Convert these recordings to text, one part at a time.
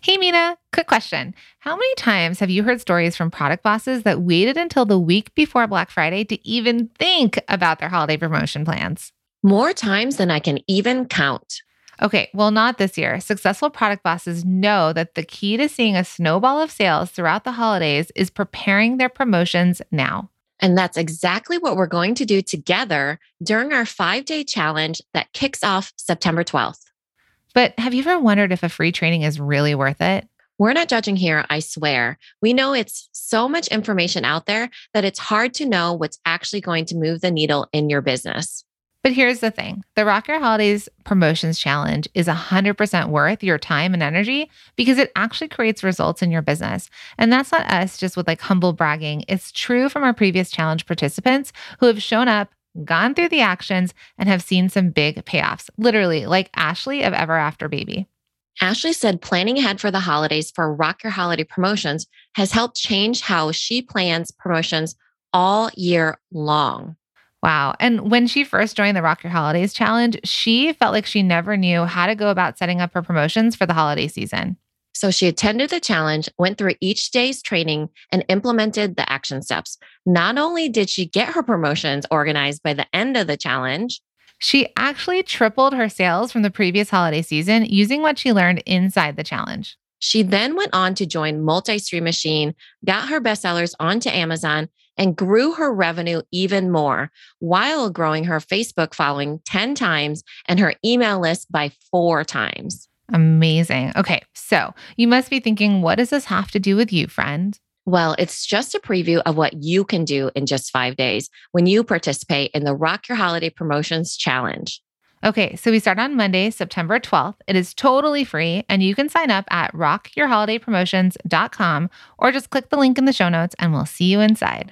Hey, Mina, quick question. How many times have you heard stories from product bosses that waited until the week before Black Friday to even think about their holiday promotion plans? More times than I can even count. Okay, well, not this year. Successful product bosses know that the key to seeing a snowball of sales throughout the holidays is preparing their promotions now. And that's exactly what we're going to do together during our 5-day challenge that kicks off September 12th. But have you ever wondered if a free training is really worth it? We're not judging here, I swear. We know it's so much information out there that it's hard to know what's actually going to move the needle in your business. But here's the thing. The Rock Your Holidays Promotions Challenge is 100% worth your time and energy because it actually creates results in your business. And that's not us just with like humble bragging. It's true from our previous challenge participants who have shown up, gone through the actions, and have seen some big payoffs, literally like Ashley of Ever After Baby. Ashley said planning ahead for the holidays for Rock Your Holiday Promotions has helped change how she plans promotions all year long. Wow. And when she first joined the Rock Your Holidays Challenge, she felt like she never knew how to go about setting up her promotions for the holiday season. So she attended the challenge, went through each day's training, and implemented the action steps. Not only did she get her promotions organized by the end of the challenge, She actually tripled her sales from the previous holiday season using what she learned inside the challenge. she then went on to join Multi-Stream Machine, got her bestsellers onto Amazon, and grew her revenue even more while growing her Facebook following 10 times and her email list by 4 times. Amazing. Okay, so you must be thinking, what does this have to do with you, friend? Well, it's just a preview of what you can do in just 5 days when you participate in the Rock Your Holiday Promotions Challenge. Okay, so we start on Monday, September 12th. It is totally free, and you can sign up at rockyourholidaypromotions.com or just click the link in the show notes and we'll see you inside.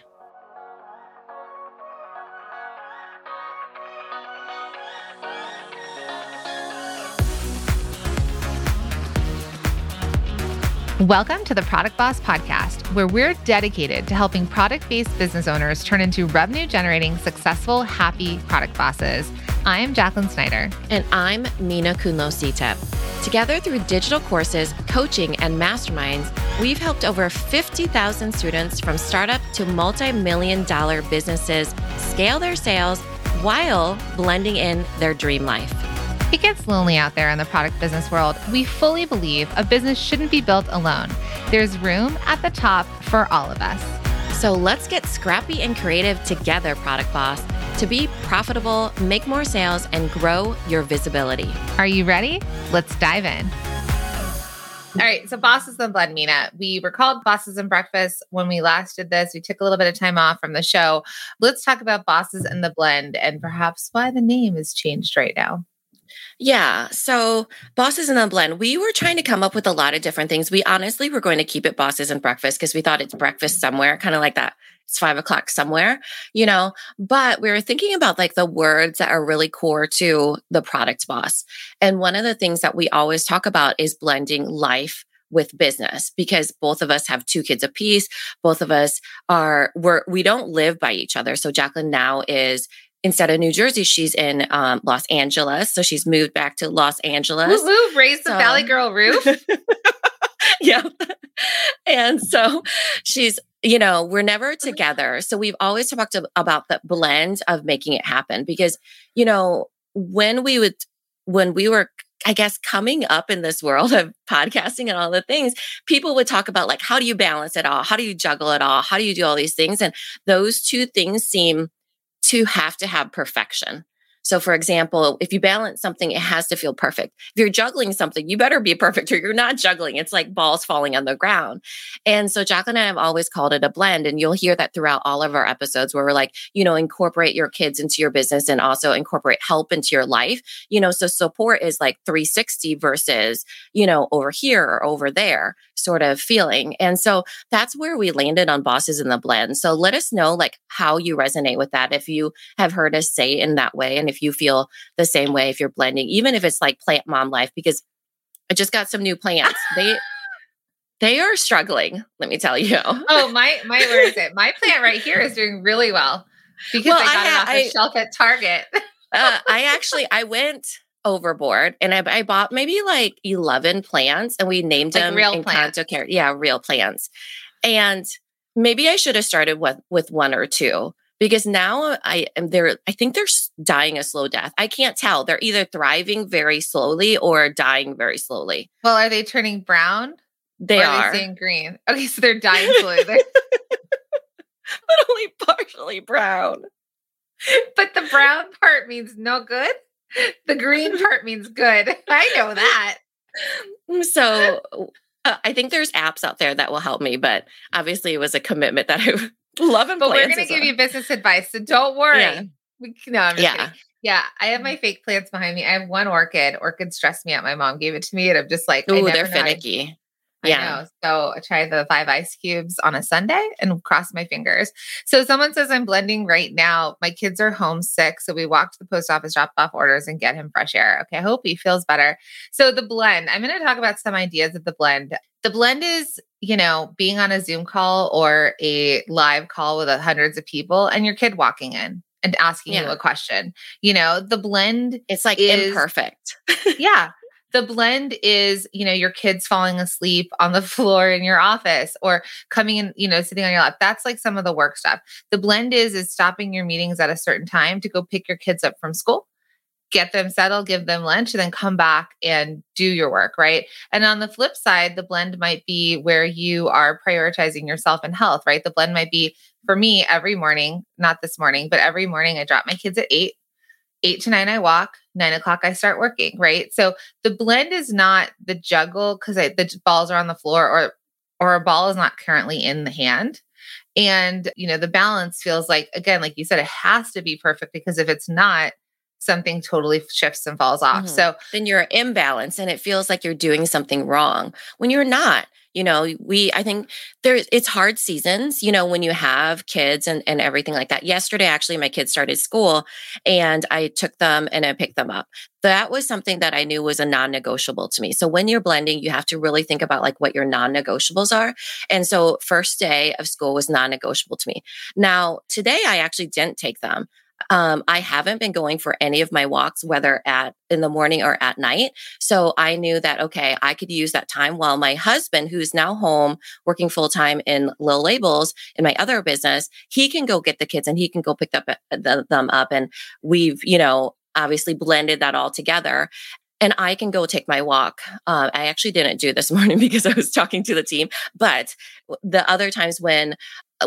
Welcome to the Product Boss Podcast, where we're dedicated to helping product-based business owners turn into revenue-generating, successful, happy product bosses. I'm Jacqueline Snyder. And I'm Mina Kunlo-Sitep. Together through digital courses, coaching, and masterminds, we've helped over 50,000 students from startup to multi-million-dollar businesses scale their sales while blending in their dream life. It gets lonely out there in the product business world. We fully believe a business shouldn't be built alone. There's room at the top for all of us. So let's get scrappy and creative together, Product Boss, to be profitable, make more sales, and grow your visibility. Are you ready? Let's dive in. All right, so Bosses and Blend, Mina. We were called Bosses and Breakfast when we last did this. We took a little bit of time off from the show. Let's talk about Bosses and the Blend and perhaps why the name is changed right now. Yeah. So Bosses and the Blend, we were trying to come up with a lot of different things. We honestly were going to keep it Bosses and Breakfast because we thought it's breakfast somewhere, kind of like that. It's 5:00 somewhere, but we were thinking about like the words that are really core to the product boss. And one of the things that we always talk about is blending life with business because both of us have 2 kids apiece. Both of us we don't live by each other. So Jacqueline now is, instead of New Jersey, she's in Los Angeles. So she's moved back to Los Angeles. Woo-hoo, raise the Valley Girl roof. Yeah. And so she's, we're never together. So we've always talked about the blend of making it happen because, when we were, I guess, coming up in this world of podcasting and all the things, people would talk about like, how do you balance it all? How do you juggle it all? How do you do all these things? And those 2 things seem to have perfection. So for example, if you balance something, it has to feel perfect. If you're juggling something, you better be perfect or you're not juggling. It's like balls falling on the ground. And so Jacqueline and I have always called it a blend. And you'll hear that throughout all of our episodes where we're like, incorporate your kids into your business and also incorporate help into your life. So support is like 360 versus, over here or over there sort of feeling. And so that's where we landed on Bosses in the Blend. So let us know like how you resonate with that. If you have heard us say it in that way, and if you feel the same way, if you're blending, even if it's like plant mom life, because I just got some new plants. They are struggling, let me tell you. Oh, where is it? My plant right here is doing really well because I got it off the shelf at Target. I went overboard. And I bought maybe like 11 plants and we named Like them real plants. Encanto care. Yeah, real plants. And maybe I should have started with one or two because now I think they're dying a slow death. I can't tell. They're either thriving very slowly or dying very slowly. Well, are they turning brown? They or are. they staying green? Okay, so they're dying slowly. But only partially brown. But the brown part means no good. The green part means good. I know that. So I think there's apps out there that will help me, but obviously it was a commitment that I love and But we're plants going to as give well. you business advice, so don't worry. Yeah. No, I'm just Yeah. kidding. Yeah, I have my fake plants behind me. I have one orchid. Orchids stress me out. My mom gave it to me, and I'm just like, I Ooh, never they're know how to- finicky. I know. So I tried the 5 ice cubes on a Sunday and crossed my fingers. So someone says I'm blending right now. My kids are homesick. So we walk to the post office, drop off orders, and get him fresh air. Okay. I hope he feels better. So the blend, I'm going to talk about some ideas of the blend. The blend is, being on a Zoom call or a live call with hundreds of people and your kid walking in and asking you a question. The blend It's like is imperfect. Yeah. The blend is, your kids falling asleep on the floor in your office or coming in, sitting on your lap. That's like some of the work stuff. The blend is stopping your meetings at a certain time to go pick your kids up from school, get them settled, give them lunch, and then come back and do your work, right? And on the flip side, the blend might be where you are prioritizing yourself and health, right? The blend might be for me every morning, not this morning, but every morning I drop my kids at 8 to 9, I walk. 9 o'clock, I start working, right? So the blend is not the juggle because the balls are on the floor or a ball is not currently in the hand. And, the balance feels like, again, like you said, it has to be perfect because if it's not, something totally shifts and falls off. So then you're imbalanced and it feels like you're doing something wrong when you're not. I think it's hard seasons, when you have kids and everything like that. Yesterday, actually, my kids started school and I took them and I picked them up. That was something that I knew was a non-negotiable to me. So when you're blending, you have to really think about like what your non-negotiables are. And so first day of school was non-negotiable to me. Now, today I actually didn't take them. I haven't been going for any of my walks, whether in the morning or at night. So I knew that, okay, I could use that time while my husband, who's now home working full time in Lil Labels in my other business, he can go get the kids and he can go pick them up. And we've, obviously blended that all together. And I can go take my walk. I actually didn't do this morning because I was talking to the team, but the other times when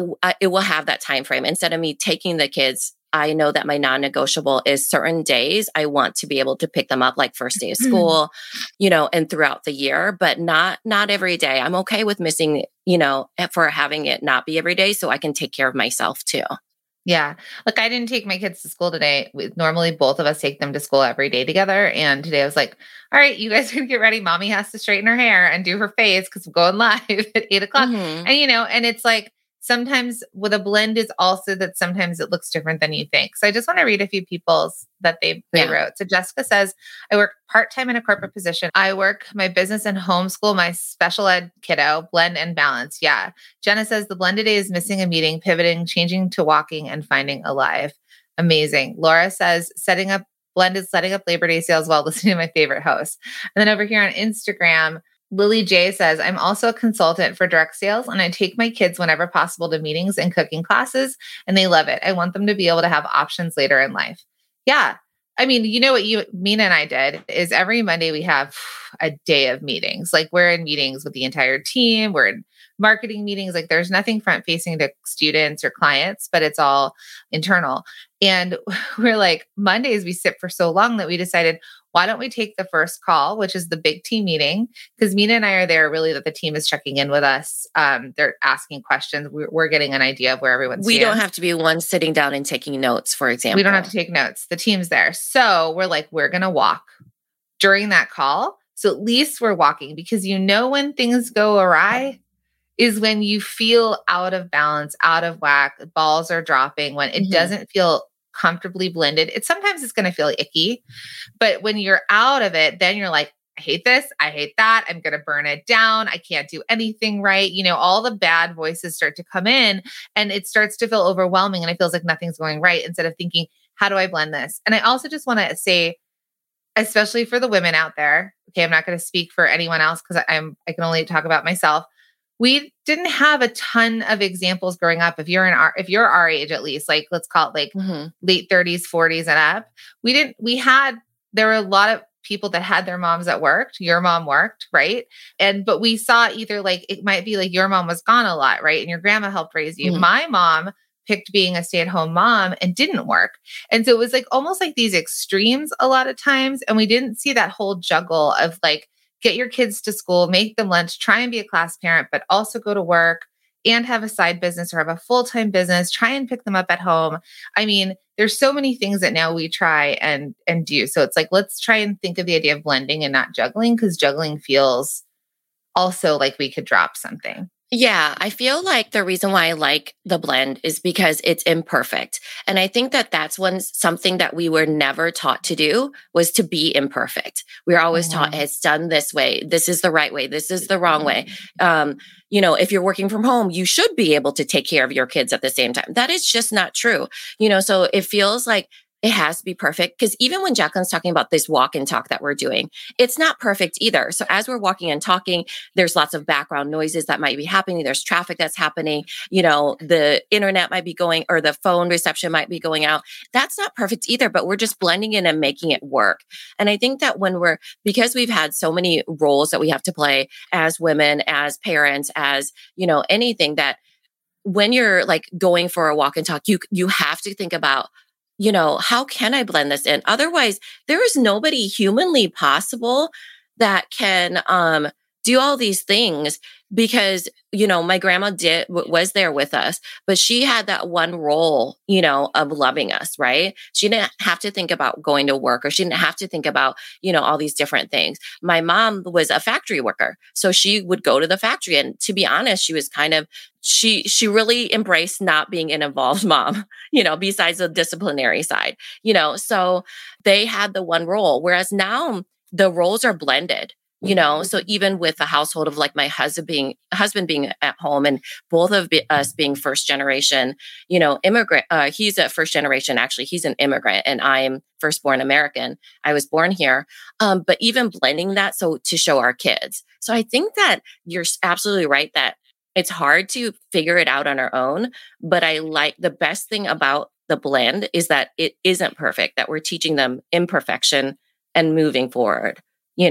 it will have that time frame, instead of me taking the kids, I know that my non-negotiable is certain days I want to be able to pick them up, like first day of school, and throughout the year, but not every day. I'm okay with missing, for having it not be every day so I can take care of myself too. Yeah. Look, I didn't take my kids to school today. Normally both of us take them to school every day together. And today I was like, all right, you guys are going to get ready. Mommy has to straighten her hair and do her face because we're going live at 8 o'clock. Mm-hmm. And, and it's like, sometimes with a blend is also that sometimes it looks different than you think. So I just want to read a few people's that they wrote. So Jessica says, I work part-time in a corporate position. I work my business and homeschool my special ed kiddo, blend and balance. Yeah. Jenna says the blend today is missing a meeting, pivoting, changing to walking and finding alive. Amazing. Laura says blend is setting up Labor Day sales while listening to my favorite host. And then over here on Instagram, Lily J says, I'm also a consultant for direct sales and I take my kids whenever possible to meetings and cooking classes and they love it. I want them to be able to have options later in life. Yeah. I mean, what Mina and I did is every Monday we have a day of meetings. Like we're in meetings with the entire team. We're in marketing meetings. Like there's nothing front facing to students or clients, but it's all internal. And we're like, Mondays we sit for so long that we decided, why don't we take the first call, which is the big team meeting? Because Mina and I are there really that the team is checking in with us. They're asking questions. We're getting an idea of where everyone's We don't have to be one sitting down and taking notes, for example. We don't have to take notes. The team's there. So we're like, we're going to walk during that call. So at least we're walking because when things go awry is when you feel out of balance, out of whack, balls are dropping, when it doesn't feel comfortably blended. Sometimes it's going to feel icky, but when you're out of it, then you're like, I hate this. I hate that. I'm going to burn it down. I can't do anything right. All the bad voices start to come in and it starts to feel overwhelming and it feels like nothing's going right instead of thinking, how do I blend this? And I also just want to say, especially for the women out there. Okay, I'm not going to speak for anyone else because I can only talk about myself. We didn't have a ton of examples growing up. If you're our age at least, like let's call it like late 30s, 40s and up, there were a lot of people that had their moms that worked. Your mom worked, right? But we saw either like it might be like your mom was gone a lot, right? And your grandma helped raise you. My mom picked being a stay-at-home mom and didn't work. And so it was like almost like these extremes a lot of times. And we didn't see that whole juggle of like, get your kids to school, make them lunch, try and be a class parent, but also go to work and have a side business or have a full-time business, try and pick them up at home. I mean, there's so many things that now we try and do. So it's like, let's try and think of the idea of blending and not juggling, because juggling feels also like we could drop something. Yeah, I feel like the reason why I like the blend is because it's imperfect. And I think that that's something that we were never taught to do, was to be imperfect. We were always taught it's done this way. This is the right way. This is the wrong way. If you're working from home, you should be able to take care of your kids at the same time. That is just not true. So it feels like it has to be perfect, because even when Jacqueline's talking about this walk and talk that we're doing, it's not perfect either. So as we're walking and talking, there's lots of background noises that might be happening. There's traffic that's happening. The internet might be going, or the phone reception might be going out. That's not perfect either, but we're just blending in and making it work. And I think that because we've had so many roles that we have to play as women, as parents, as, anything, that when you're like going for a walk and talk, you have to think about, how can I blend this in? Otherwise, there is nobody humanly possible that can do all these things, because, my grandma was there with us, but she had that one role, of loving us, right? She didn't have to think about going to work, or she didn't have to think about, all these different things. My mom was a factory worker, so she would go to the factory. And to be honest, she was she really embraced not being an involved mom, besides the disciplinary side, so they had the one role. Whereas now the roles are blended. So even with the household of like my husband being at home, and both of us being first generation, immigrant, he's a first generation, actually, he's an immigrant, and I'm firstborn American. I was born here. But even blending that, so to show our kids. So I think that you're absolutely right that it's hard to figure it out on our own. But I like, the best thing about the blend is that it isn't perfect, that we're teaching them imperfection and moving forward,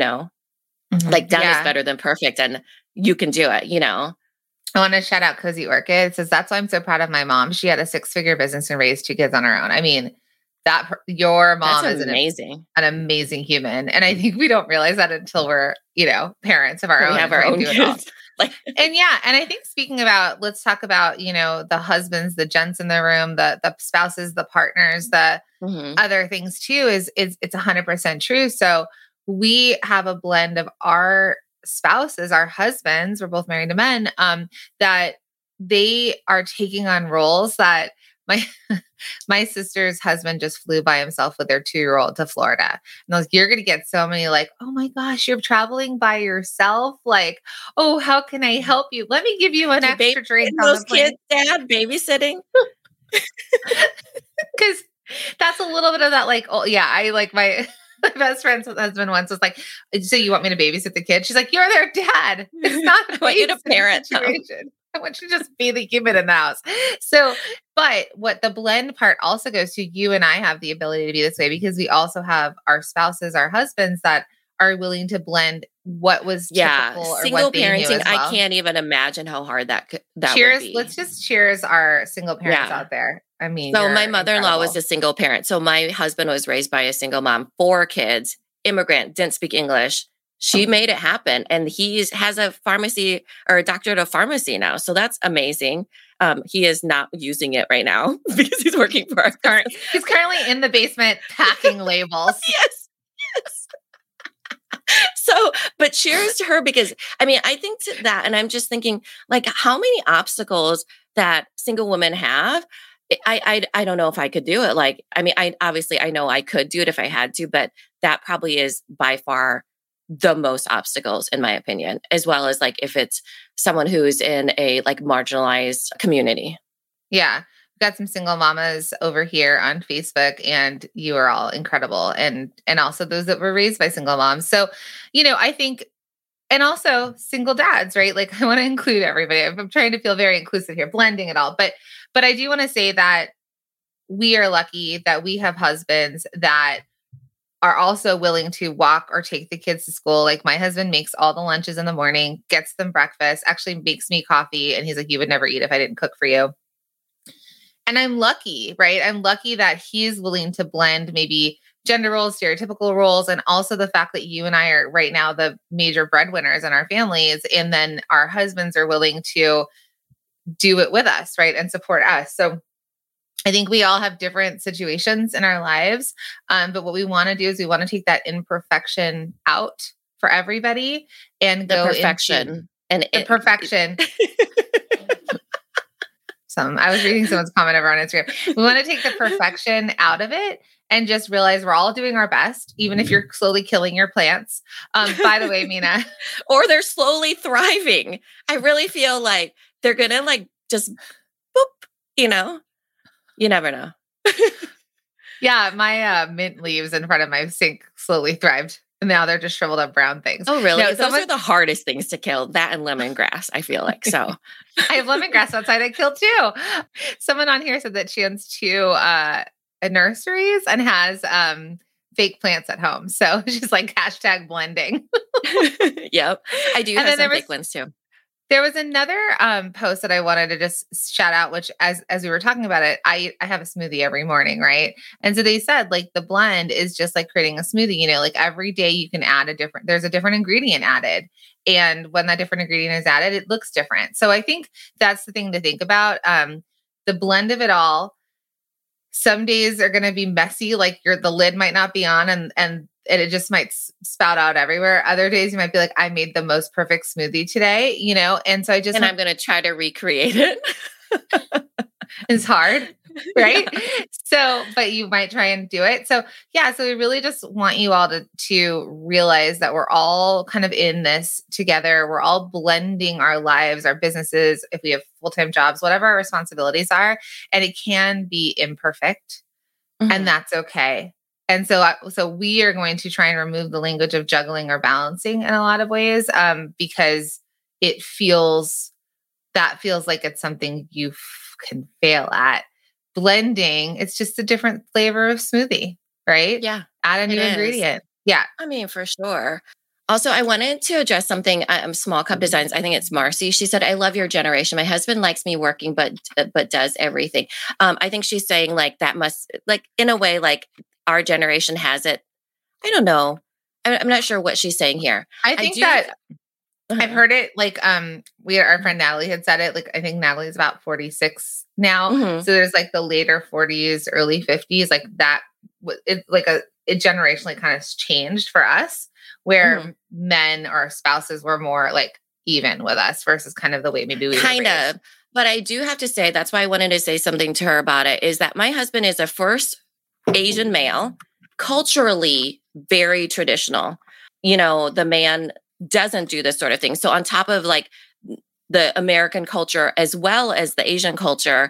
like done is better than perfect, and you can do it, I want to shout out Cozy Orchid. It says, that's why I'm so proud of my mom. She had a 6-figure business and raised 2 kids on her own. I mean, your mom is amazing, an amazing human. And I think we don't realize that until we're, parents of our own. We have our own kids. And I think speaking about, let's talk about, the husbands, the gents in the room, the spouses, the partners, the other things too, it's 100% true. So we have a blend of our spouses, our husbands, we're both married to men, that they are taking on roles that my sister's husband just flew by himself with their 2-year-old to Florida. And I was like, you're going to get so many like, oh my gosh, you're traveling by yourself. Like, oh, how can I help you? Let me give you an extra drink. Those kids, Dad, babysitting. Because that's a little bit of that, like, oh yeah, I like my best friend's husband once was like, so you want me to babysit the kid? She's like, you're their dad. It's not I want you to parent situation. I want you to just be the human in the house. So, but what the blend part also goes to, you and I have the ability to be this way because we also have our spouses, our husbands that are willing to blend what was typical or single what they parenting. knew as well. I can't even imagine how hard that cheers. would be. Let's just cheers our single parents out there. I mean, so my mother-in-law was a single parent. So my husband was raised by a single mom, 4 kids, immigrant, didn't speak English. She made it happen. And he has a pharmacy or a doctorate of pharmacy now. So that's amazing. He is not using it right now because he's working for us. He's currently in the basement packing labels. Yes. So, but cheers to her, because I mean, I think to that, and I'm just thinking like how many obstacles that single women have. I don't know if I could do it. Like, I mean, I know I could do it if I had to, but that probably is by far the most obstacles in my opinion, as well as like if it's someone who's in a like marginalized community. Yeah. got some single mamas over here on Facebook, and you are all incredible. And also those that were raised by single moms. So, I think, and also single dads, right? Like I want to include everybody. I'm trying to feel very inclusive here, blending it all. But I do want to say that we are lucky that we have husbands that are also willing to walk or take the kids to school. Like my husband makes all the lunches in the morning, gets them breakfast, actually makes me coffee. And he's like, you would never eat if I didn't cook for you. And I'm lucky, right? I'm lucky that he's willing to blend maybe gender roles, stereotypical roles, and also the fact that you and I are right now the major breadwinners in our families. And then our husbands are willing to do it with us, right? And support us. So I think we all have different situations in our lives. But what we want to do is we want to take that imperfection out for everybody and go perfection into the perfection. I was reading someone's comment over on Instagram. We want to take the perfection out of it and just realize we're all doing our best, even if you're slowly killing your plants. By the way, Mina. Or they're slowly thriving. I really feel like they're going to like just boop, You never know. Yeah, my mint leaves in front of my sink slowly thrived. And now they're just shriveled up brown things. Oh, really? No, those are the hardest things to kill, that and lemongrass, I feel like. So I have lemongrass outside I killed too. Someone on here said that she owns 2 nurseries and has fake plants at home. So she's like #blending. Yep. I do have some fake ones too. There was another post that I wanted to just shout out, which as we were talking about it, I have a smoothie every morning, right? And so they said like the blend is just like creating a smoothie, like every day you can add there's a different ingredient added. And when that different ingredient is added, it looks different. So I think that's the thing to think about. The blend of it all. Some days are going to be messy, like the lid might not be on and it just might spout out everywhere. Other days you might be like, I made the most perfect smoothie today, And so I'm going to try to recreate it. It's hard, right? So, but you might try and do it. So yeah, so we really just want you all to realize that we're all kind of in this together. We're all blending our lives, our businesses, if we have full-time jobs, whatever our responsibilities are, and it can be imperfect, and that's okay. And so we are going to try and remove the language of juggling or balancing in a lot of ways, because it feels like it's something you can fail at. Blending, it's just a different flavor of smoothie, right? Yeah. Add a new ingredient. Yeah. I mean, for sure. Also, I wanted to address something. Small Cup Designs. I think it's Marcy. She said, "I love your generation. My husband likes me working, but does everything." I think she's saying like that must like in a way like our generation has it. I don't know. I'm not sure what she's saying here. I think that I've heard it like our friend Natalie had said it. Like I think Natalie's about 46 now. So there's like the later 40s, early 50s, like that. It generationally kind of changed for us, where men or spouses were more like even with us versus kind of the way maybe we kind of. But I do have to say that's why I wanted to say something to her about it. Is that my husband is a first Asian male, culturally very traditional. The man doesn't do this sort of thing. So on top of like the American culture as well as the Asian culture,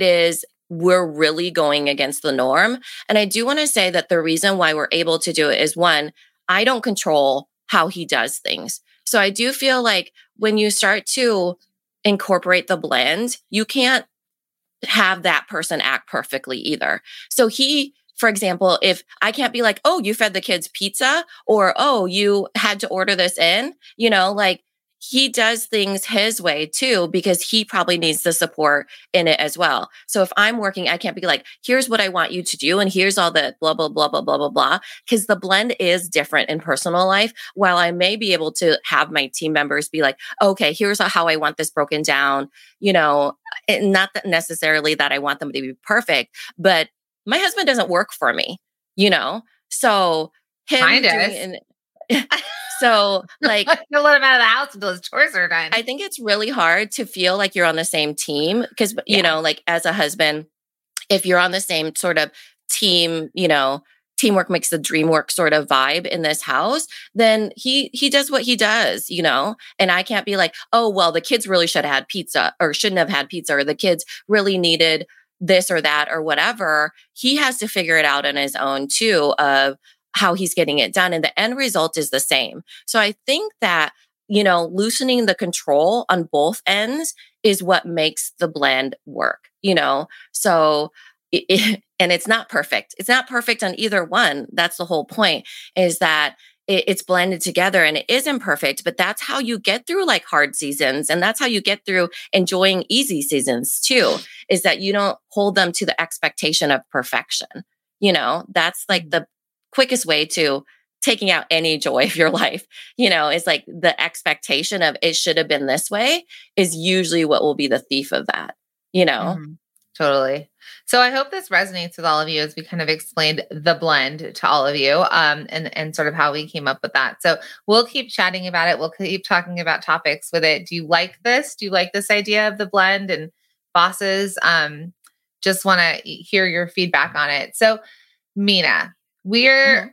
we're really going against the norm. And I do want to say that the reason why we're able to do it is one, I don't control how he does things. So I do feel like when you start to incorporate the blend, you can't have that person act perfectly either. So for example, if I can't be like, oh, you fed the kids pizza, or, oh, you had to order this in, like he does things his way too, because he probably needs the support in it as well. So if I'm working, I can't be like, here's what I want you to do. And here's all the blah, blah, blah, blah, blah, blah, blah. Because the blend is different in personal life. While I may be able to have my team members be like, okay, here's how I want this broken down, not that necessarily that I want them to be perfect, but my husband doesn't work for me, so him doing so like don't let him out of the house until his chores are done. I think it's really hard to feel like you're on the same team because, like as a husband, if you're on the same sort of team, teamwork makes the dream work sort of vibe in this house, then he does what he does, and I can't be like, oh, well, the kids really should have had pizza or shouldn't have had pizza, or the kids really needed this or that or whatever, he has to figure it out on his own too, of how he's getting it done. And the end result is the same. So I think that, loosening the control on both ends is what makes the blend work, So, and it's not perfect. It's not perfect on either one. That's the whole point, is that it's blended together and it is imperfect, but that's how you get through like hard seasons. And that's how you get through enjoying easy seasons too, is that you don't hold them to the expectation of perfection. That's like the quickest way to taking out any joy of your life, is like the expectation of it should have been this way is usually what will be the thief of that, Mm-hmm. Totally. So I hope this resonates with all of you as we kind of explained the blend to all of you, and sort of how we came up with that. So we'll keep chatting about it. We'll keep talking about topics with it. Do you like this? Do you like this idea of the blend and bosses? Just want to hear your feedback on it. So Mina, we are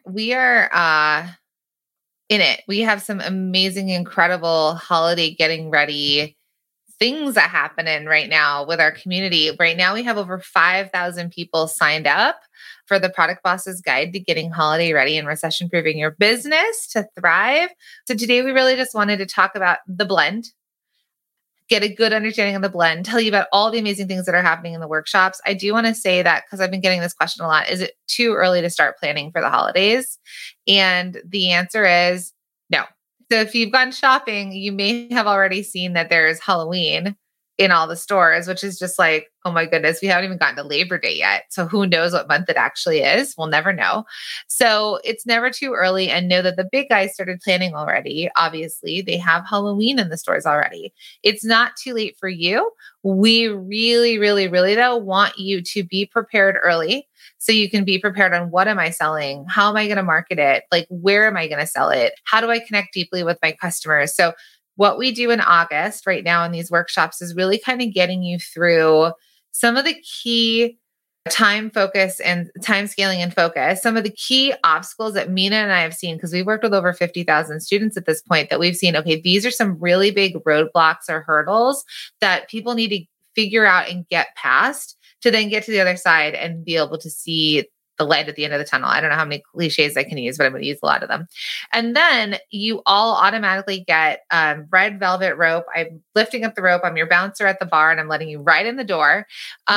in it. We have some amazing, incredible holiday getting ready things that happen in right now with our community. Right now, we have over 5,000 people signed up for the Product Bosses Guide to Getting Holiday Ready and Recession Proofing Your Business to Thrive. So today, we really just wanted to talk about the blend, get a good understanding of the blend, tell you about all the amazing things that are happening in the workshops. I do want to say that, because I've been getting this question a lot, is it too early to start planning for the holidays? And the answer is no. So if you've gone shopping, you may have already seen that there's Halloween in all the stores, which is just like, oh my goodness, we haven't even gotten to Labor Day yet. So who knows what month it actually is? We'll never know. So it's never too early, and know that the big guys started planning already. Obviously, they have Halloween in the stores already. It's not too late for you. We really, really, really though want you to be prepared early. So you can be prepared on, what am I selling? How am I going to market it? Like, where am I going to sell it? How do I connect deeply with my customers? So what we do in August right now in these workshops is really kind of getting you through some of the key time focus and time scaling and focus, some of the key obstacles that Mina and I have seen, because we've worked with over 50,000 students at this point, that we've seen, okay, these are some really big roadblocks or hurdles that people need to figure out and get past to then get to the other side and be able to see the light at the end of the tunnel. I don't know how many cliches I can use, but I'm going to use a lot of them. And then you all automatically get red velvet rope. I'm lifting up the rope. I'm your bouncer at the bar, and I'm letting you right in the door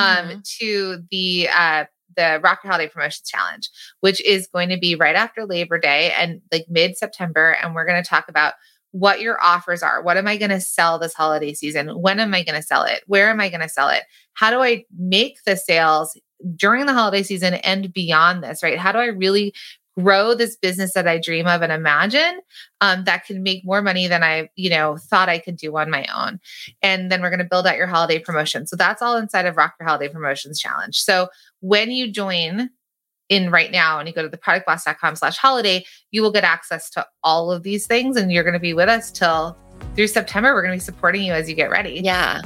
to the Rock Your Holiday Promotions Challenge, which is going to be right after Labor Day and like mid-September. And we're going to talk about what your offers are. What am I going to sell this holiday season? When am I going to sell it? Where am I going to sell it? How do I make the sales during the holiday season and beyond this, right? How do I really grow this business that I dream of and imagine that can make more money than I, thought I could do on my own? And then we're going to build out your holiday promotion. So that's all inside of Rock Your Holiday Promotions Challenge. So when you join in right now and you go to theproductboss.com/holiday, you will get access to all of these things, and you're going to be with us through September. We're going to be supporting you as you get ready. Yeah.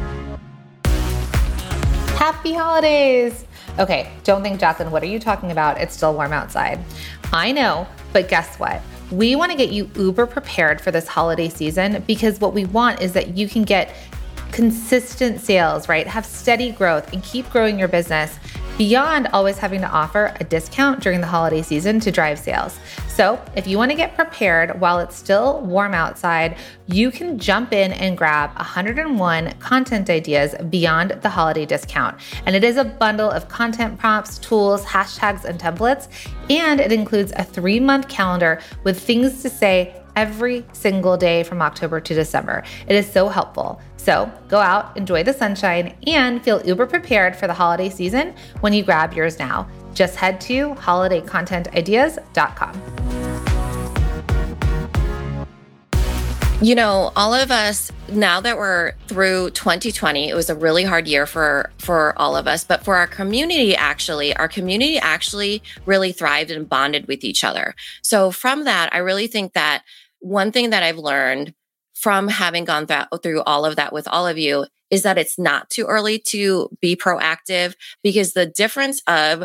Happy holidays. Okay, don't think, Jacqueline, what are you talking about? It's still warm outside. I know, but guess what? We want to get you uber prepared for this holiday season, because what we want is that you can get consistent sales, right? Have steady growth and keep growing your business beyond always having to offer a discount during the holiday season to drive sales. So if you want to get prepared while it's still warm outside, you can jump in and grab 101 content ideas beyond the holiday discount. And it is a bundle of content prompts, tools, hashtags, and templates. And it includes a 3-month calendar with things to say every single day from October to December. It is so helpful. So go out, enjoy the sunshine, and feel uber prepared for the holiday season when you grab yours now. Just head to holidaycontentideas.com. All of us, now that we're through 2020, it was a really hard year for all of us, but for our community actually really thrived and bonded with each other. So from that, I really think that one thing that I've learned from having gone through all of that with all of you is that it's not too early to be proactive, because the difference of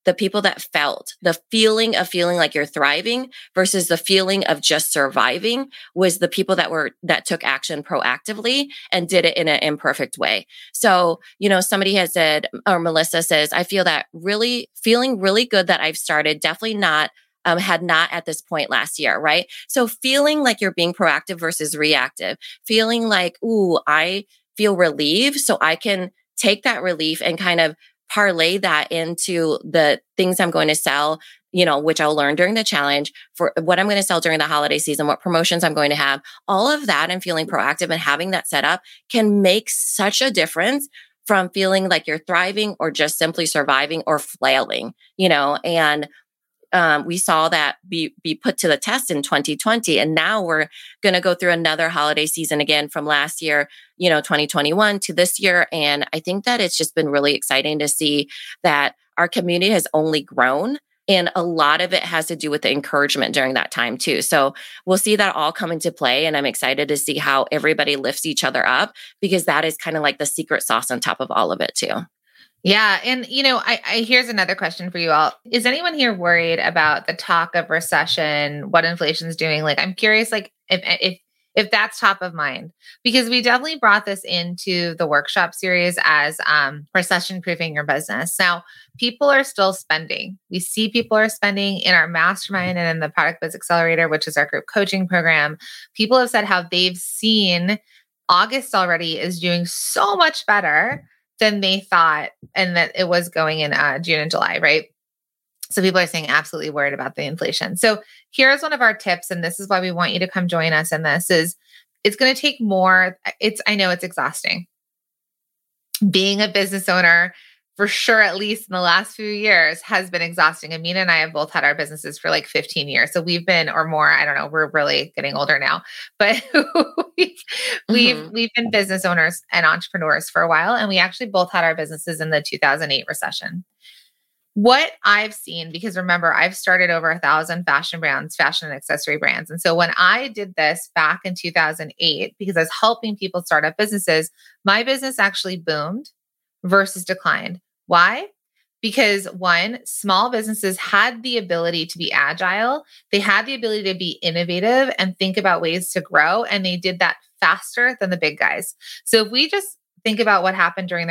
the people that felt the feeling of feeling like you're thriving versus the feeling of just surviving was the people that took action proactively and did it in an imperfect way. So, somebody has said, or Melissa says, I feel that really feeling really good that I've started, definitely not had not at this point last year, right? So feeling like you're being proactive versus reactive, feeling like, ooh, I feel relieved. So I can take that relief and kind of parlay that into the things I'm going to sell, which I'll learn during the challenge, for what I'm going to sell during the holiday season, what promotions I'm going to have, all of that, and feeling proactive and having that set up can make such a difference from feeling like you're thriving or just simply surviving or flailing, and we saw that be put to the test in 2020. And now we're going to go through another holiday season again from last year, 2021 to this year. And I think that it's just been really exciting to see that our community has only grown. And a lot of it has to do with the encouragement during that time too. So we'll see that all come into play. And I'm excited to see how everybody lifts each other up, because that is kind of like the secret sauce on top of all of it too. Yeah. And, I here's another question for you all. Is anyone here worried about the talk of recession, what inflation's doing? Like, I'm curious, like, if that's top of mind, because we definitely brought this into the workshop series as recession proofing your business. Now, people are still spending. We see people are spending in our mastermind and in the Product Biz Accelerator, which is our group coaching program. People have said how they've seen August already is doing so much better than they thought, and that it was going in June and July, right? So people are saying absolutely worried about the inflation. So here's one of our tips, and this is why we want you to come join us in this, is it's going to take more. I know it's exhausting. Being a business owner, for sure, at least in the last few years, has been exhausting. Amina and I have both had our businesses for like 15 years. So we've been, or more, I don't know, we're really getting older now, but we've been business owners and entrepreneurs for a while. And we actually both had our businesses in the 2008 recession. What I've seen, because remember, I've started over 1,000 fashion brands, fashion and accessory brands. And so when I did this back in 2008, because I was helping people start up businesses, my business actually boomed versus declined. Why? Because one, small businesses had the ability to be agile. They had the ability to be innovative and think about ways to grow. And they did that faster than the big guys. So if we just think about what happened during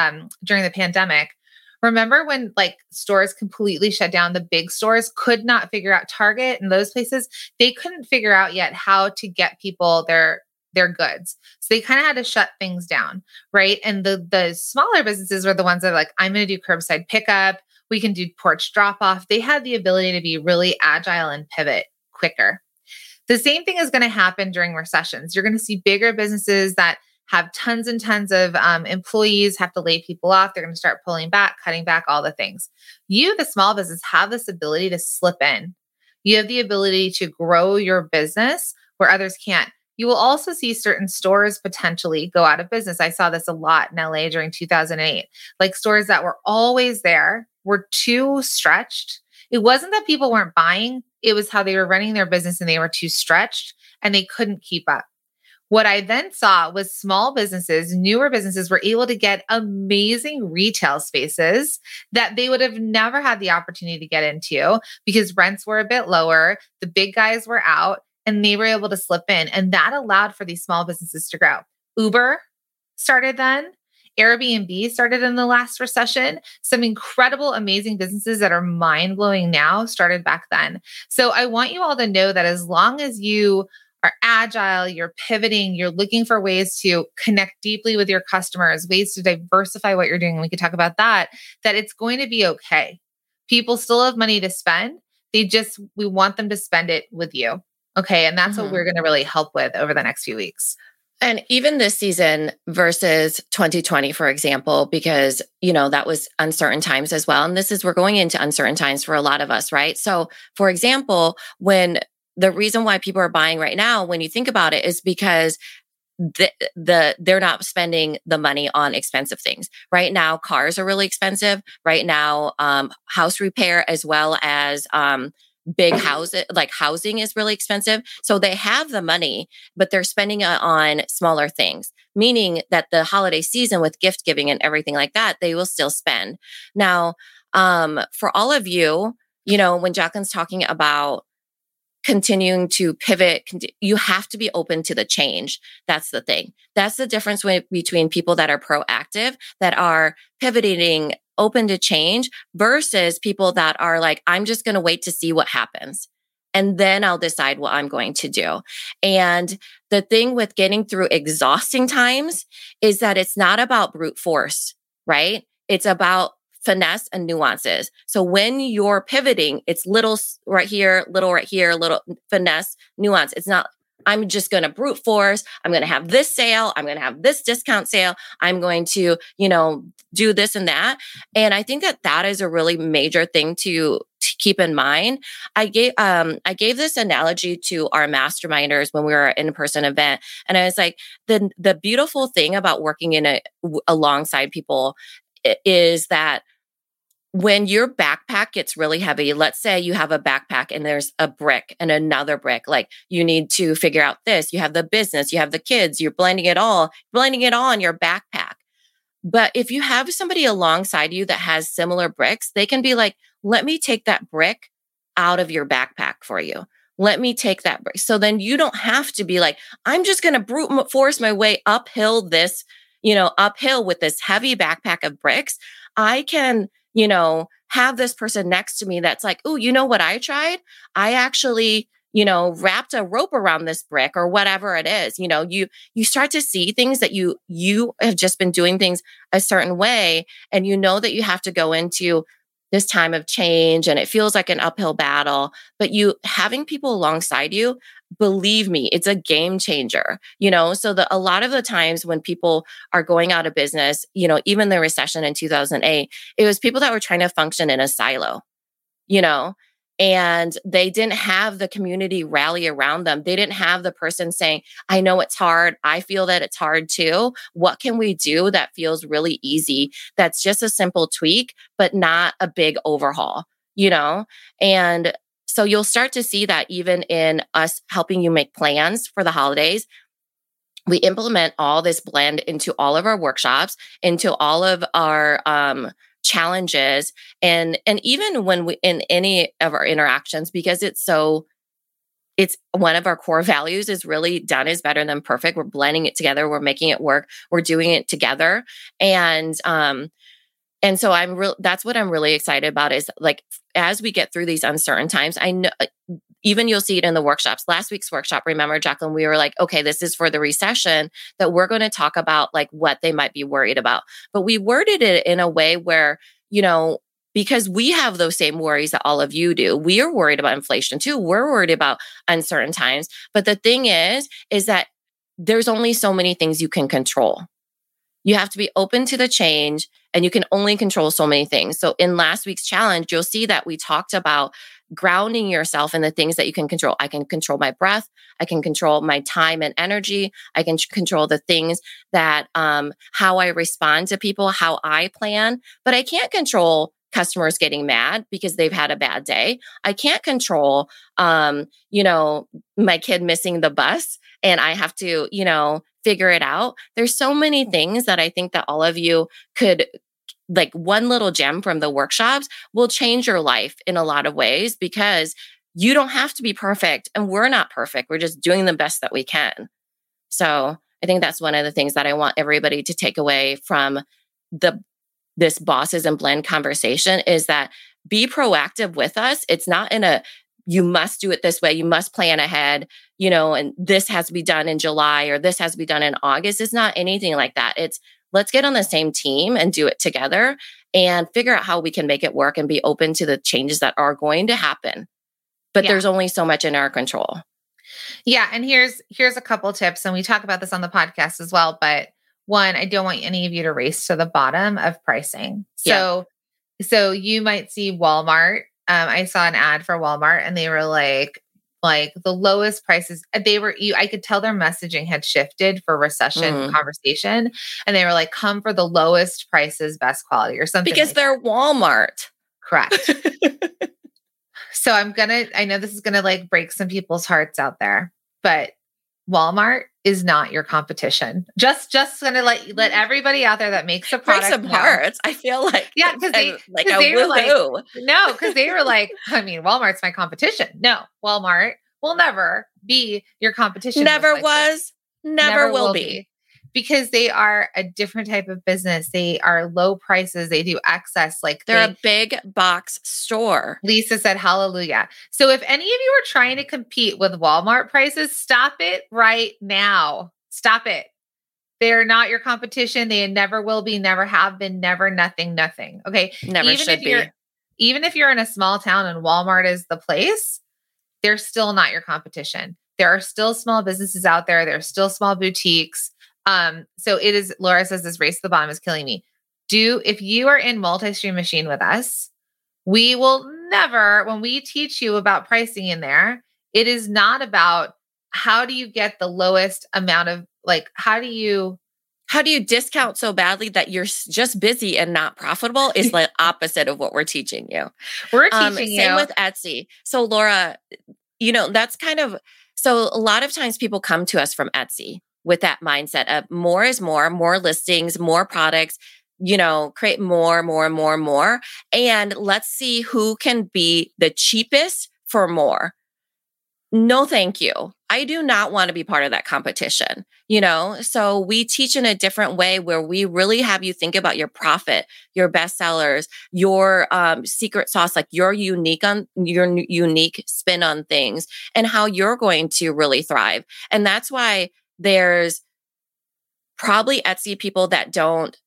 the pandemic, remember when like stores completely shut down, the big stores could not figure out, Target and those places, they couldn't figure out yet how to get people their goods. So they kind of had to shut things down, right? And the smaller businesses were the ones that are like, I'm going to do curbside pickup. We can do porch drop off. They had the ability to be really agile and pivot quicker. The same thing is going to happen during recessions. You're going to see bigger businesses that have tons and tons of employees, have to lay people off. They're going to start pulling back, cutting back, all the things. You, the small business, have this ability to slip in. You have the ability to grow your business where others can't. You will also see certain stores potentially go out of business. I saw this a lot in LA during 2008. Like stores that were always there were too stretched. It wasn't that people weren't buying. It was how they were running their business and they were too stretched and they couldn't keep up. What I then saw was small businesses, newer businesses were able to get amazing retail spaces that they would have never had the opportunity to get into because rents were a bit lower. The big guys were out. And they were able to slip in. And that allowed for these small businesses to grow. Uber started then. Airbnb started in the last recession. Some incredible, amazing businesses that are mind-blowing now started back then. So I want you all to know that as long as you are agile, you're pivoting, you're looking for ways to connect deeply with your customers, ways to diversify what you're doing, we could talk about that it's going to be okay. People still have money to spend. We want them to spend it with you. Okay. And that's what we're going to really help with over the next few weeks. And even this season versus 2020, for example, because, that was uncertain times as well. And we're going into uncertain times for a lot of us, right? So for example, when the reason why people are buying right now, when you think about it, is because they're not spending the money on expensive things. Right now, cars are really expensive. Right now, house repair as well as, big houses, like housing is really expensive. So they have the money, but they're spending it on smaller things, meaning that the holiday season with gift giving and everything like that, they will still spend. Now, For all of you, when Jacqueline's talking about continuing to pivot, you have to be open to the change. That's the thing. That's the difference between people that are proactive, that are pivoting, open to change, versus people that are like, I'm just going to wait to see what happens. And then I'll decide what I'm going to do. And the thing with getting through exhausting times is that it's not about brute force, right? It's about finesse and nuances. So when you're pivoting, it's little right here, little finesse, nuance. It's not, I'm just going to brute force. I'm going to have this sale. I'm going to have this discount sale. I'm going to, do this and that. And I think that is a really major thing to keep in mind. I gave this analogy to our masterminders when we were at an in-person event. And I was like, the beautiful thing about working alongside people is that when your backpack gets really heavy, let's say you have a backpack and there's a brick and another brick, like you need to figure out this, you have the business, you have the kids, you're blending it all in your backpack. But if you have somebody alongside you that has similar bricks, they can be like, let me take that brick out of your backpack for you. Let me take that brick. So then you don't have to be like, I'm just going to brute force my way uphill with this heavy backpack of bricks. I can, have this person next to me that's like, oh, you know what I tried? I actually, wrapped a rope around this brick or whatever it is. You start to see things that you have just been doing things a certain way. And that you have to go into this time of change and it feels like an uphill battle, but having people alongside you, believe me, it's a game changer, so a lot of the times when people are going out of business, even the recession in 2008, it was people that were trying to function in a silo, and they didn't have the community rally around them. They didn't have the person saying, I know it's hard. I feel that it's hard too. What can we do that feels really easy? That's just a simple tweak, but not a big overhaul, And so you'll start to see that even in us helping you make plans for the holidays. We implement all this blend into all of our workshops, into all of our challenges, and even when we in any of our interactions, because it's one of our core values is really done is better than perfect. We're blending it together. We're making it work. We're doing it together. And so that's what I'm really excited about is like, as we get through these uncertain times, I know even you'll see it in the workshops. Last week's workshop, remember, Jacqueline, we were like, okay, this is for the recession that we're going to talk about like what they might be worried about. But we worded it in a way where, because we have those same worries that all of you do. We are worried about inflation too. We're worried about uncertain times. But the thing is that there's only so many things you can control. You have to be open to the change and you can only control so many things. So in last week's challenge, you'll see that we talked about grounding yourself in the things that you can control. I can control my breath. I can control my time and energy. I can control the things that, how I respond to people, how I plan, but I can't control customers getting mad because they've had a bad day. I can't control, my kid missing the bus and I have to, figure it out. There's so many things that I think that all of you could, like one little gem from the workshops will change your life in a lot of ways, because you don't have to be perfect and we're not perfect. We're just doing the best that we can. So I think that's one of the things that I want everybody to take away from this bosses and blend conversation is that be proactive with us. It's not you must do it this way. You must plan ahead, and this has to be done in July or this has to be done in August. It's not anything like that. It's let's get on the same team and do it together and figure out how we can make it work and be open to the changes that are going to happen. But there's only so much in our control. Yeah. And here's a couple tips. And we talk about this on the podcast as well. But one, I don't want any of you to race to the bottom of pricing. So you might see Walmart. I saw an ad for Walmart and they were like the lowest prices. I could tell their messaging had shifted for recession conversation. And they were like, come for the lowest prices, best quality or something. Because they're Walmart. Correct. So I know this is going to like break some people's hearts out there, but Walmart is not your competition. Just gonna let everybody out there that makes a Breaks product know. apart. I feel like Yeah, because they were like, woohoo. no, because they were like, I mean, Walmart's my competition. No, Walmart will never be your competition. Never was, never will be. Because they are a different type of business. They are low prices. They do excess. Like they're a big box store. Lisa said, hallelujah. So if any of you are trying to compete with Walmart prices, stop it right now. Stop it. They're not your competition. They never will be, never have been, never, nothing. Okay. Never should be. Even if you're in a small town and Walmart is the place, they're still not your competition. There are still small businesses out there. There are still small boutiques. So it is, Laura says this race to the bottom is killing me. If you are in Multi-Stream Machine with us, we will never, when we teach you about pricing in there, it is not about how do you get the lowest amount of, like, how do you discount so badly that you're just busy and not profitable is the opposite of what we're teaching you. We're teaching you. Same with Etsy. So Laura, that's kind of, so a lot of times people come to us from Etsy with that mindset of more is more listings, more products, create more. And let's see who can be the cheapest for more. No, thank you. I do not want to be part of that competition, So we teach in a different way where we really have you think about your profit, your best sellers, your secret sauce, like your unique spin on things and how you're going to really thrive. And that's why there's probably Etsy people that don't,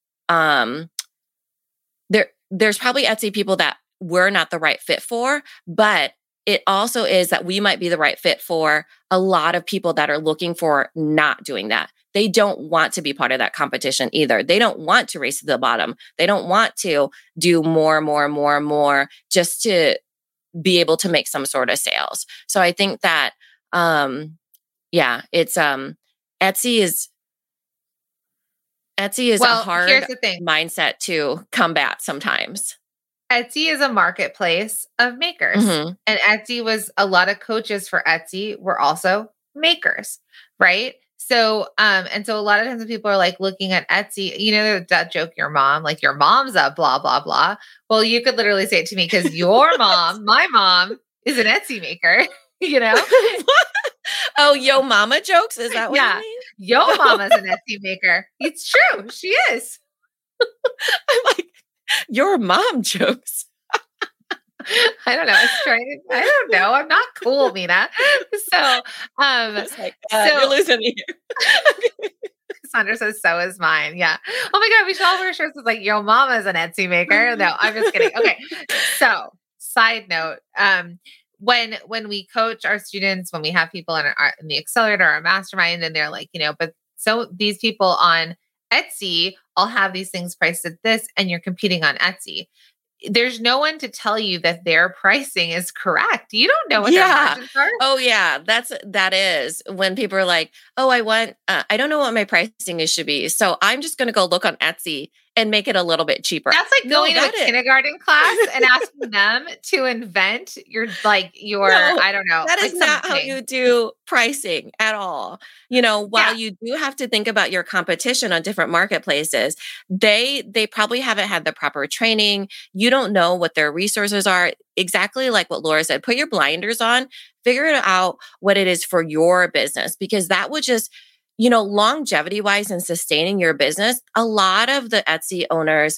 there's probably Etsy people that we're not the right fit for, but it also is that we might be the right fit for a lot of people that are looking for not doing that. They don't want to be part of that competition either. They don't want to race to the bottom. They don't want to do more just to be able to make some sort of sales. So I think that, it's, Etsy is a hard mindset to combat sometimes. Etsy is a marketplace of makers. Mm-hmm. And Etsy was, a lot of coaches for Etsy were also makers, right? So, and so a lot of times when people are like looking at Etsy, that joke, your mom's a blah, blah, blah. Well, you could literally say it to me because your mom, my mom is an Etsy maker, Oh, yo mama jokes? Is that what you mean? Yo mama's an Etsy maker. It's true. She is. I'm like, your mom jokes. I don't know. I don't know. I'm not cool, Mina. So, you're losing me here. Sandra says, so is mine. Yeah. Oh my God. We should all wear shirts with like, yo mama's an Etsy maker. No, I'm just kidding. Okay. So side note, when we coach our students, when we have people in the accelerator or mastermind, and they're like, but so these people on Etsy all have these things priced at this, and you're competing on Etsy. There's no one to tell you that their pricing is correct. You don't know what their margins are. Oh yeah. That is when people are like, oh, I don't know what my pricing should be. So I'm just going to go look on Etsy and make it a little bit cheaper. That's like going to a kindergarten class and asking them to invent I don't know. That is not how you do pricing at all. While you do have to think about your competition on different marketplaces, they probably haven't had the proper training. You don't know what their resources are. Exactly like what Laura said, put your blinders on, figure it out what it is for your business, because that would just, longevity wise and sustaining your business, a lot of the Etsy owners,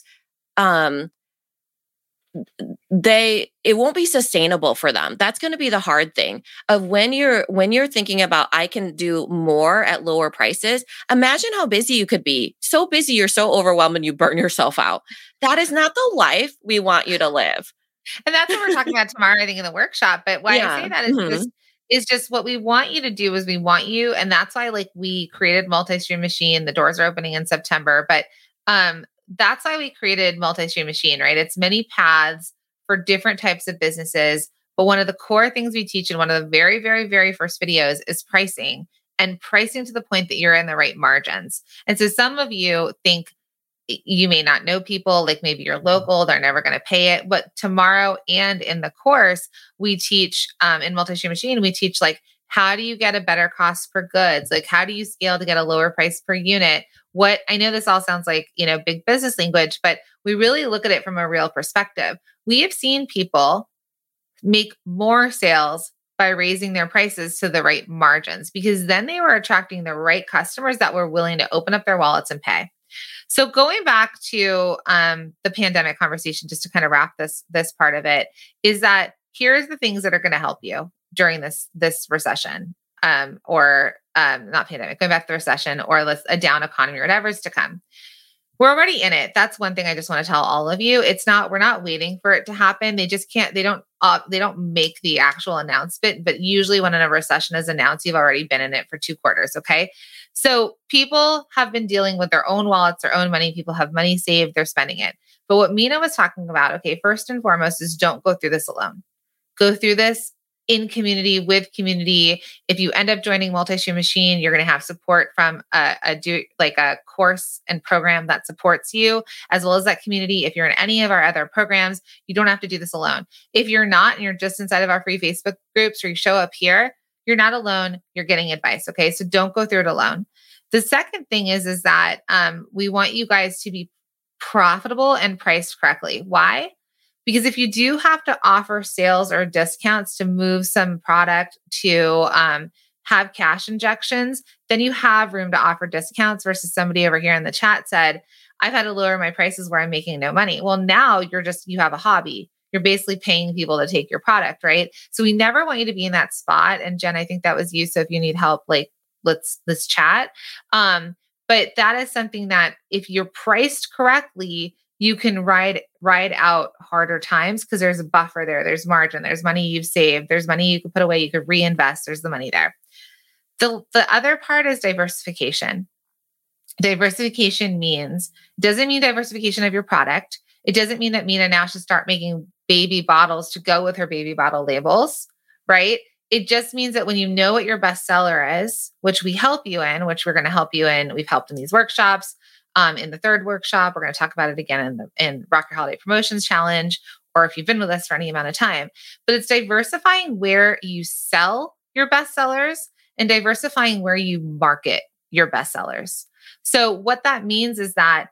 it won't be sustainable for them. That's going to be the hard thing of when you're thinking about, I can do more at lower prices. Imagine how busy you could be. So busy, you're so overwhelmed and you burn yourself out. That is not the life we want you to live. And that's what we're talking about tomorrow, I think, in the workshop. But why I say that is just what we want you to do is we want you. And that's why we created Multi-Stream Machine. The doors are opening in September, but that's why we created Multi-Stream Machine, right? It's many paths for different types of businesses. But one of the core things we teach in one of the very, very, very first videos is pricing, and pricing to the point that you're in the right margins. And so some of you think you may not know people, like maybe you're local, they're never going to pay it. But tomorrow and in the course, we teach in Multi-Stream Machine, we teach like How do you get a better cost per goods? Like, how do you scale to get a lower price per unit? What I know this all sounds like, big business language, but we really look at it from a real perspective. We have seen people make more sales by raising their prices to the right margins, because then they were attracting the right customers that were willing to open up their wallets and pay. So going back to the pandemic conversation, just to kind of wrap this part of it, is that here's the things that are going to help you during this recession, or not pandemic, going back to the recession, or a down economy, or whatever's to come. We're already in it. That's one thing I just want to tell all of you. We're not waiting for it to happen. They just can't, they don't make the actual announcement, but usually when a recession is announced, you've already been in it for 2 quarters. Okay. So people have been dealing with their own wallets, their own money. People have money saved, they're spending it. But what Mina was talking about, okay, first and foremost is don't go through this alone. Go through this in community, with community. If you end up joining Multi-Stream Machine, you're going to have support from a course and program that supports you, as well as that community. If you're in any of our other programs, you don't have to do this alone. If you're not, and you're just inside of our free Facebook groups, or you show up here, you're not alone. You're getting advice. Okay. So don't go through it alone. The second thing is that we want you guys to be profitable and priced correctly. Why? Because if you do have to offer sales or discounts to move some product to have cash injections, then you have room to offer discounts, versus somebody over here in the chat said, I've had to lower my prices where I'm making no money. Well, now you have a hobby. You're basically paying people to take your product, right? So we never want you to be in that spot. And Jen, I think that was you. So if you need help, let's chat. But that is something that if you're priced correctly, you can ride out harder times, because there's a buffer there. There's margin. There's money you've saved. There's money you could put away. You could reinvest. There's the money there. The other part is diversification. Diversification doesn't mean diversification of your product. It doesn't mean that Mina now should start making baby bottles to go with her baby bottle labels, right? It just means that when you know what your best seller is, which we help you in, which we're going to help you in, we've helped in these workshops. In the third workshop, we're going to talk about it again in Rock Your Holiday Promotions Challenge, or if you've been with us for any amount of time. But it's diversifying where you sell your best sellers and diversifying where you market your best sellers. So what that means is that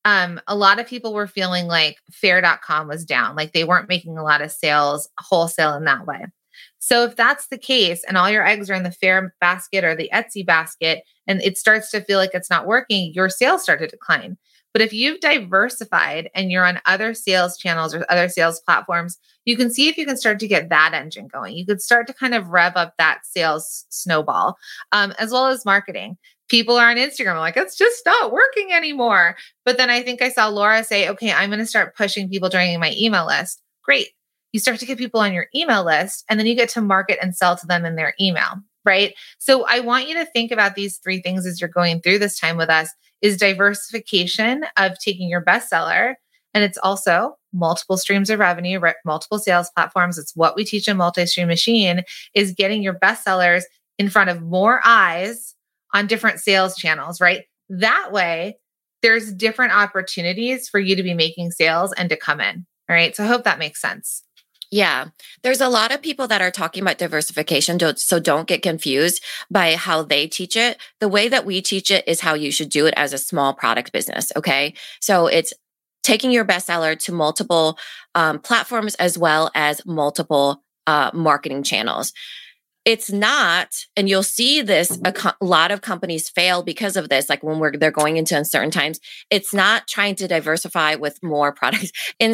a lot of people were feeling like Faire.com was down, like they weren't making a lot of sales wholesale in that way. So if that's the case, and all your eggs are in the Faire basket or the Etsy basket, and it starts to feel like it's not working, your sales start to decline. But if you've diversified and you're on other sales channels or other sales platforms, you can see if you can start to get that engine going. You could start to kind of rev up that sales snowball, as well as marketing. People are on Instagram like, it's just not working anymore. But then I think I saw Laura say, okay, I'm going to start pushing people joining my email list. Great. You start to get people on your email list, and then you get to market and sell to them in their email, right? So I want you to think about these 3 things as you're going through this time with us: is diversification of taking your bestseller. And it's also multiple streams of revenue, multiple sales platforms. It's what we teach in Multi-Stream Machine, is getting your bestsellers in front of more eyes on different sales channels, right? That way, there's different opportunities for you to be making sales and to come in. All right. So I hope that makes sense. Yeah, there's a lot of people that are talking about diversification, so don't get confused by how they teach it. The way that we teach it is how you should do it as a small product business, okay? So it's taking your bestseller to multiple platforms as well as multiple marketing channels. It's not, and you'll see this, a lot of companies fail because of this, like when they're going into uncertain times. It's not trying to diversify with more products.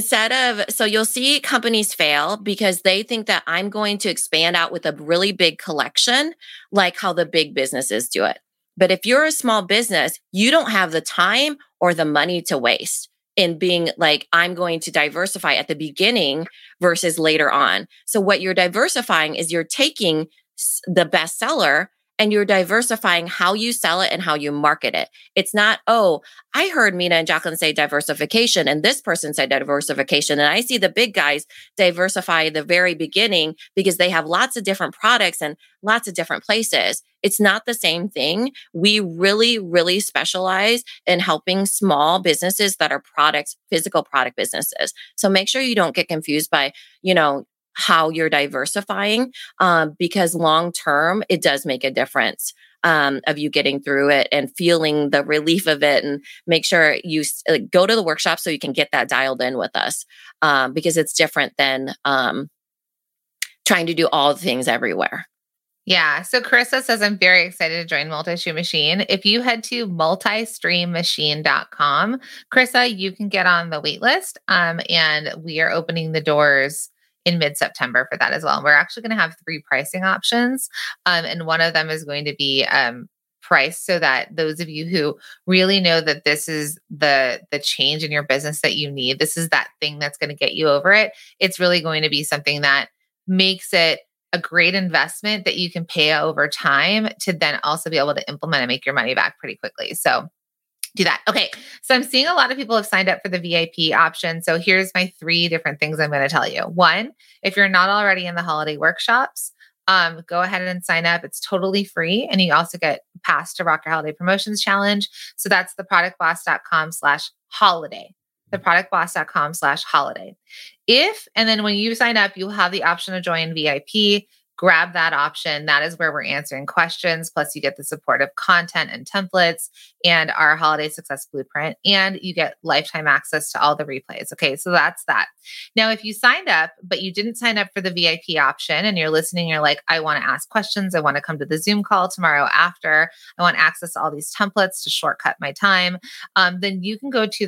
So you'll see companies fail because they think that I'm going to expand out with a really big collection, like how the big businesses do it. But if you're a small business, you don't have the time or the money to waste in being like, I'm going to diversify at the beginning versus later on. So what you're diversifying is you're taking the bestseller and you're diversifying how you sell it and how you market it. It's not, oh, I heard Mina and Jacqueline say diversification and this person said diversification. And I see the big guys diversify at the very beginning because they have lots of different products and lots of different places. It's not the same thing. We really, really specialize in helping small businesses that are physical product businesses. So make sure you don't get confused by, how you're diversifying, because long term, it does make a difference. Of you getting through it and feeling the relief of it, and make sure you go to the workshop so you can get that dialed in with us, because it's different than trying to do all the things everywhere. Yeah. So Carissa says, I'm very excited to join Multi-Stream Machine. If you head to multistreammachine.com, Carissa, you can get on the wait list. And we are opening the doors in mid-September for that as well. And we're actually going to have 3 pricing options. And one of them is going to be priced so that those of you who really know that this is the change in your business that you need, this is that thing that's going to get you over it. It's really going to be something that makes it a great investment that you can pay over time to then also be able to implement and make your money back pretty quickly. So do that. Okay. So I'm seeing a lot of people have signed up for the VIP option. So here's my 3 different things I'm going to tell you. 1, if you're not already in the holiday workshops, go ahead and sign up. It's totally free. And you also get passed to Rock Your Holiday Promotions Challenge. So that's theproductboss.com/holiday. theproductboss.com/holiday. And then when you sign up, you'll have the option to join VIP. Grab that option. That is where we're answering questions. Plus, you get the supportive content and templates and our holiday success blueprint, and you get lifetime access to all the replays. Okay, so that's that. Now, if you signed up, but you didn't sign up for the VIP option and you're listening, you're like, I want to ask questions. I want to come to the Zoom call tomorrow after. I want access to all these templates to shortcut my time. Then you can go to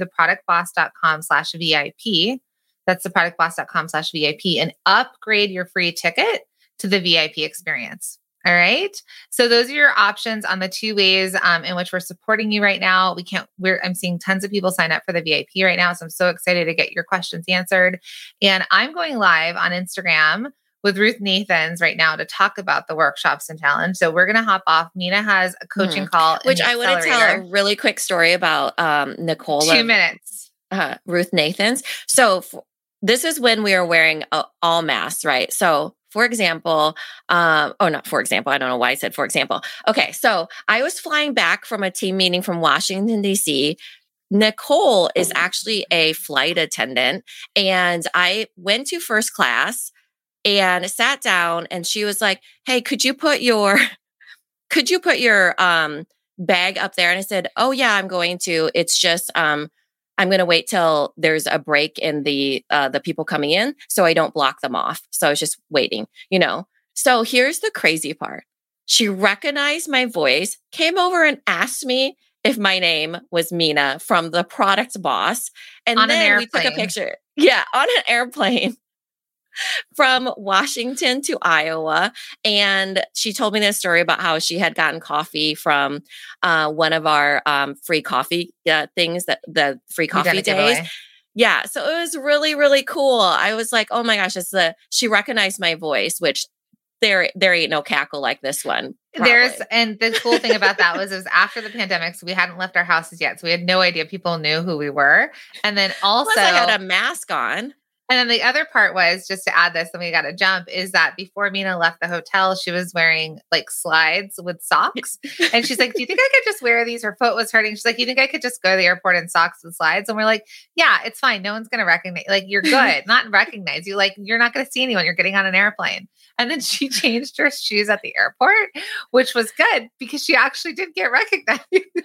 theproductboss.com/VIP. That's theproductboss.com/VIP and upgrade your free ticket to the VIP experience. All right. So those are your options on the 2 ways in which we're supporting you right now. I'm seeing tons of people sign up for the VIP right now. So I'm so excited to get your questions answered. And I'm going live on Instagram with Ruth Nathans right now to talk about the workshops and challenge. So we're going to hop off. Mina has a coaching call. Which I want to tell a really quick story about Nicole. 2 minutes. Ruth Nathans. So this is when we are wearing all masks, right? So for example, not for example, I don't know why I said for example. Okay, so I was flying back from a team meeting from Washington, D.C. Nicole is actually a flight attendant, and I went to first class and sat down, and she was like, hey, could you put your bag up there? And I said, oh yeah, I'm going to. It's just, I'm going to wait till there's a break in the people coming in so I don't block them off. So I was just waiting, So here's the crazy part. She recognized my voice, came over and asked me if my name was Mina from The Product Boss. And then we took a picture. Yeah, on an airplane from Washington to Iowa. And she told me this story about how she had gotten coffee from one of our free coffee things, that the free coffee days. Yeah. So it was really, really cool. I was like, oh my gosh, she recognized my voice, which there ain't no cackle like this one. And the cool thing about that was it was after the pandemic. So we hadn't left our houses yet. So we had no idea people knew who we were. And then also plus I had a mask on. And then the other part was, just to add this, and we got to jump, is that before Mina left the hotel, she was wearing like slides with socks. And she's like, do you think I could just wear these? Her foot was hurting. She's like, you think I could just go to the airport in socks with slides? And we're like, yeah, it's fine. No one's going to recognize, like, you're good. Not recognize you. Like, you're not going to see anyone. You're getting on an airplane. And then she changed her shoes at the airport, which was good because she actually did get recognized.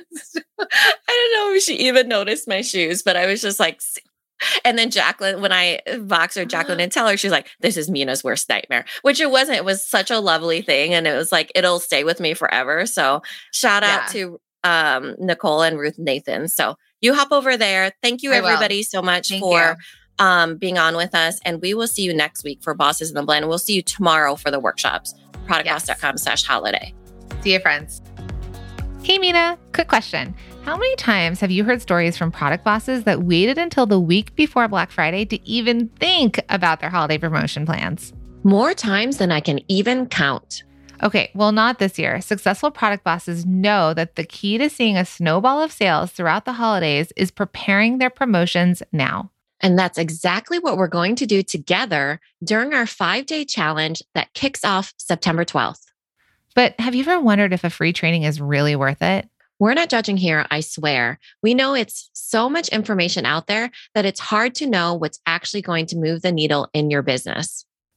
I don't know if she even noticed my shoes, but I was just like, and then Jacqueline, when I Voxer Jacqueline and tell her, she's like, this is Mina's worst nightmare, which it wasn't. It was such a lovely thing. And it was like, it'll stay with me forever. So shout out to Nicole and Ruth Nathan. So you hop over there. Thank you, everybody, so much for being on with us. And we will see you next week for Bosses in the Blend. We'll see you tomorrow for the workshops, productboss.com/holiday. See you, friends. Hey, Mina, quick question. How many times have you heard stories from product bosses that waited until the week before Black Friday to even think about their holiday promotion plans? More times than I can even count. Okay, well, not this year. Successful product bosses know that the key to seeing a snowball of sales throughout the holidays is preparing their promotions now. And that's exactly what we're going to do together during our 5-day challenge that kicks off September 12th. But have you ever wondered if a free training is really worth it? We're not judging here, I swear. We know it's so much information out there that it's hard to know what's actually going to move the needle in your business.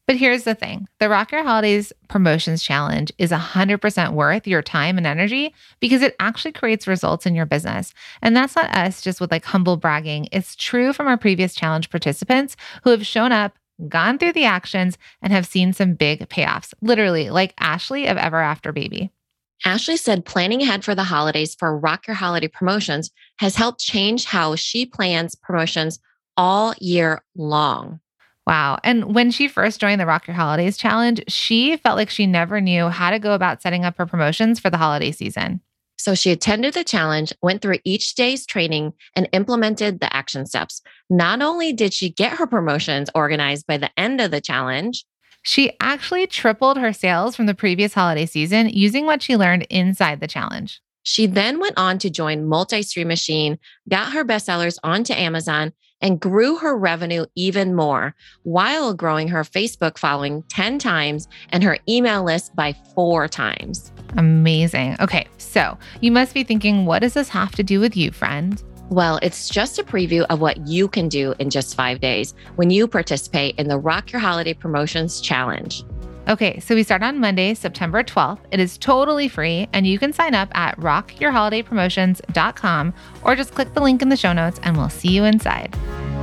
But here's the thing. The Rock Your Holidays Promotions Challenge is 100% worth your time and energy because it actually creates results in your business. And that's not us just with like humble bragging. It's true from our previous challenge participants who have shown up, gone through the actions, and have seen some big payoffs, literally like Ashley of Ever After Baby. Ashley said planning ahead for the holidays for Rock Your Holiday Promotions has helped change how she plans promotions all year long. Wow. And when she first joined the Rock Your Holidays Challenge, she felt like she never knew how to go about setting up her promotions for the holiday season. So she attended the challenge, went through each day's training, and implemented the action steps. Not only did she get her promotions organized by the end of the challenge, she actually tripled her sales from the previous holiday season using what she learned inside the challenge. She then went on to join Multi-Stream Machine, got her bestsellers onto Amazon, and grew her revenue even more while growing her Facebook following 10 times and her email list by 4 times. Amazing. Okay, so you must be thinking, what does this have to do with you, friend? Well, it's just a preview of what you can do in just 5 days when you participate in the Rock Your Holiday Promotions Challenge. Okay, so we start on Monday, September 12th. It is totally free, and you can sign up at rockyourholidaypromotions.com or just click the link in the show notes and we'll see you inside.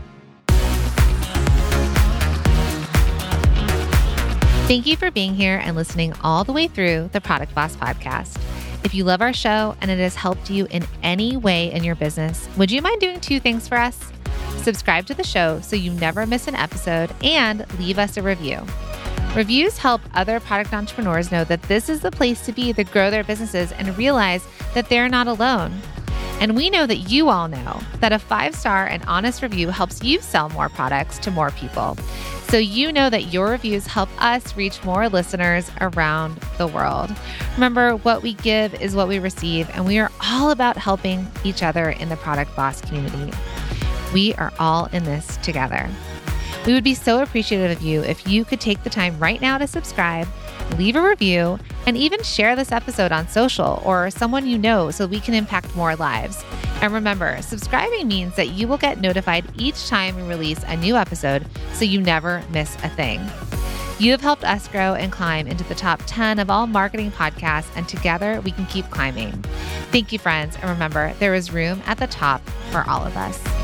Thank you for being here and listening all the way through the Product Boss podcast. If you love our show and it has helped you in any way in your business, would you mind doing 2 things for us? Subscribe to the show so you never miss an episode and leave us a review. Reviews help other product entrepreneurs know that this is the place to be to grow their businesses and realize that they're not alone. And we know that you all know that a 5-star and honest review helps you sell more products to more people. So you know that your reviews help us reach more listeners around the world. Remember, what we give is what we receive, and we are all about helping each other in the Product Boss community. We are all in this together. We would be so appreciative of you if you could take the time right now to subscribe, leave a review, and even share this episode on social or someone you know so we can impact more lives. And remember, subscribing means that you will get notified each time we release a new episode so you never miss a thing. You have helped us grow and climb into the top 10 of all marketing podcasts, and together we can keep climbing. Thank you, friends. And remember, there is room at the top for all of us.